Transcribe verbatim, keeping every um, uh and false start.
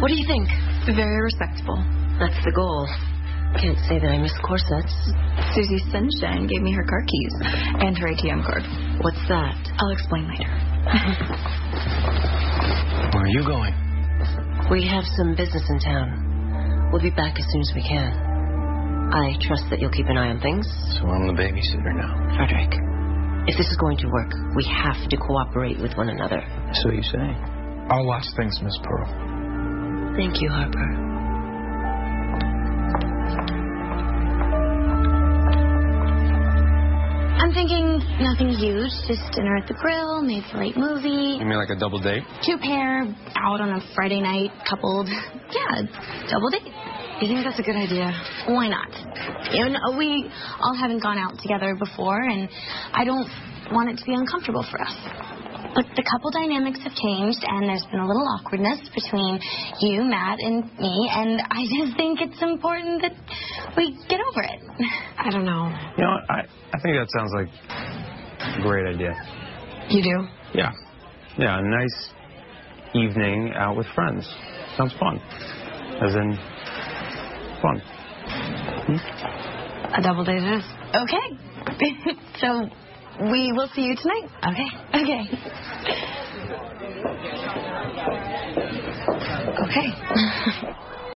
What do you think? Very respectable. That's the goal. Can't say that I miss corsets. Susie Sunshine gave me her car keys and her A T M card. What's that? I'll explain later. Where are you going? We have some business in town. We'll be back as soon as we can. I trust that you'll keep an eye on things. So I'm the babysitter now. Frederick, if this is going to work, we have to cooperate with one another. So you say. I'll watch things, Miss Pearl. Thank you, Harper. I'm thinking nothing huge, just dinner at the grill, maybe a late movie. You mean like a double date? Two pair out on a Friday night, coupled. Yeah, double date. You think that's a good idea? Why not? You know, we all haven't gone out together before, and I don't want it to be uncomfortable for us. But the couple dynamics have changed, and there's been a little awkwardness between you, Matt, and me, and I just think it's important that we get over it. I don't know. You know, I, I think that sounds like a great idea. You do? Yeah. Yeah, a nice evening out with friends. Sounds fun. As in, fun. Hmm? A double date it is. Okay. So we will see you tonight. Okay. Okay. Okay.